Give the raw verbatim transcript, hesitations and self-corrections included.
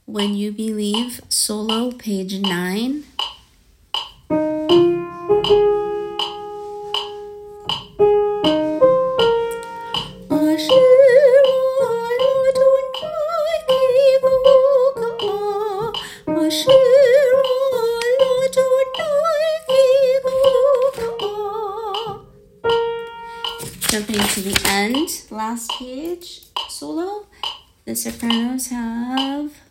When You Believe, solo, page nine. Jumping to the end, last page, solo. The sopranos have